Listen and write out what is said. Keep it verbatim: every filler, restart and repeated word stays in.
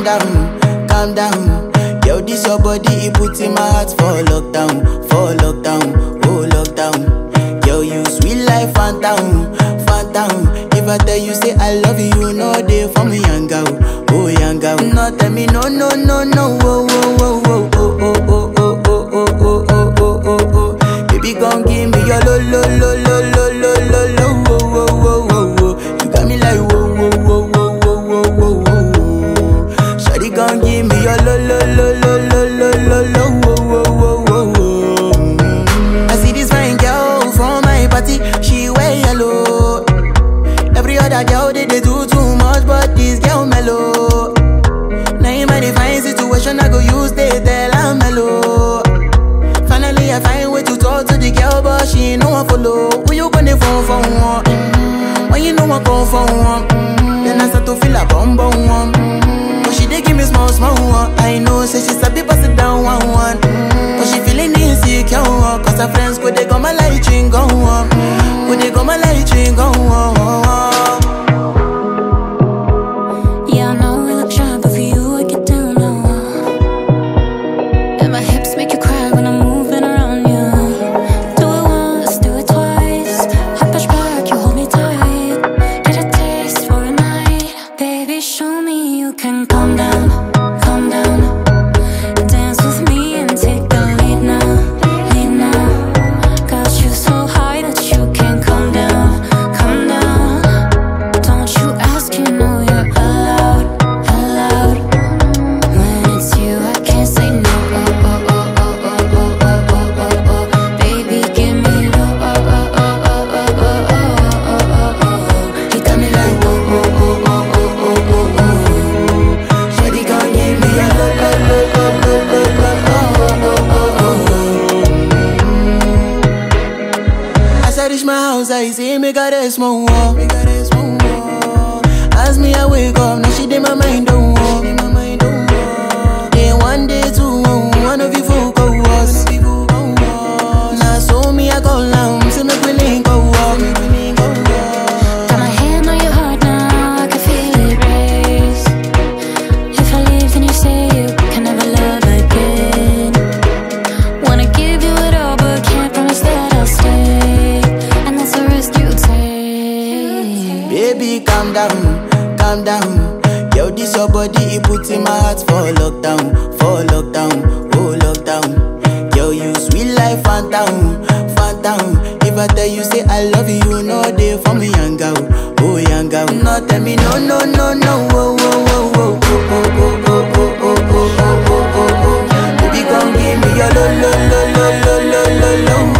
down, calm down. Yo, this your body, it puts in my heart for lockdown, for lockdown, oh lockdown. Yo, you sweet life, phantom, phantom. If I tell you say I love you, you know they for me, young girl, oh young girl. No, tell me no, no, no, no, oh, oh, oh, oh, oh, oh, oh, oh, oh, oh, oh, oh, oh, oh. Baby, gon' give me your lo, lo, lo, lo, lo, lo, lo, lo, oh, oh, oh, oh, oh. You got me like whoa, whoa, whoa, whoa, whoa, whoa, whoa, whoa. Shawty gon' give me your lo, lo, lo, lo, lo, lo, lo, lo, oh, oh, oh, oh, oh. I see this fine girl from my party, she wear yellow. Every other girl they, they do too much, but this girl mellow. Now in my divine situation, I go use they tell I'm mellow. Finally, I find way to talk to the girl, but she ain't no one follow. Who you gonna phone for one? Mm-hmm. When you know I come for one, mm-hmm. Then I start to feel a bum bum one. Mm-hmm. But she dey give me small small one. I know, say she sabi pass it down one one. Mm-hmm. But she feeling insecure, one. Cause her friends go they go my light ring go on. Go they go my light ring go on. Yeah, I know we look shy, but for you I get down low. And my hips make you cry when I'm moving around you. Do it once, do it twice. I push back, you hold me tight. Get a taste for a night. Baby, show me you can calm down, calm down. Dance with me and take the lead now, lead now. Got you so high that you can't calm down, calm down. Don't you ask, you know you're allowed, allowed. When it's you, I can't say no. Oh, oh, oh, oh, oh, oh, oh, oh, oh, oh. Baby, give me low. Oh, oh, oh, oh, oh, oh, oh, oh, oh, oh. You got me like oh, oh, oh, oh, oh, oh, oh, oh. Shawty gon' give me a low, low, low, low, low, low, low, oh, oh, oh, oh. As I reach my house, I see me got a small wall. Me got a small wall. As me I wake up, now she did my mind don't walk. Day one, day two, one of you folk go was. Now so me I go down, see me willing go walk. Got my hand on your heart now, I can feel it race. If I leave, then you say you can never love again. Wanna give you it all, but can't promise that I'll stay. And that's the risk you take. Baby, calm down, calm down. Yo, this your body, it puts in my heart for lockdown, for lockdown, oh lockdown. Yo, you sweet life, phantom, phantom. If I tell you say I love you, you know they for me, young girl, oh young girl. No, tell me no, no, no, no, oh, oh, oh, oh, oh, oh, oh, oh, oh, oh, oh, oh, oh, oh. Baby, come give me your lo, lo, lo, lo, lo, lo, lo, lo.